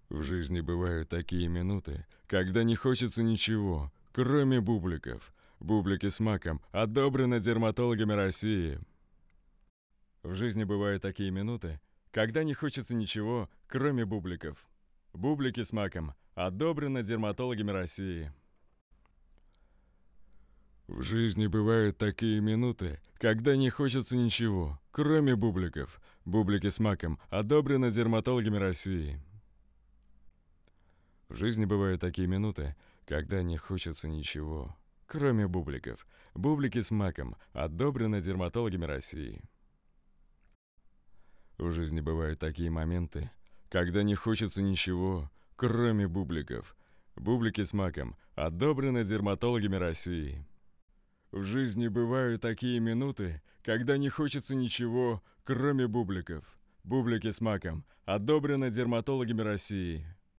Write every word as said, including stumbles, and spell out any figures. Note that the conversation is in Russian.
В жизни бывают такие минуты, когда не хочется ничего, кроме бубликов. Бублики с маком одобрены дерматологами России. В жизни бывают такие минуты, когда не хочется ничего, кроме бубликов. Бублики с маком одобрены дерматологами России. В жизни бывают такие минуты, когда не хочется ничего, кроме бубликов. Бублики с маком одобрены дерматологами России. В жизни бывают такие минуты, когда не хочется ничего, кроме бубликов. Бублики с маком одобрены дерматологами России. В жизни бывают такие моменты, когда не хочется ничего, кроме бубликов. Бублики с маком одобрены дерматологами России. В жизни бывают такие минуты, когда не хочется ничего, кроме бубликов. Бублики с маком одобрены дерматологами России.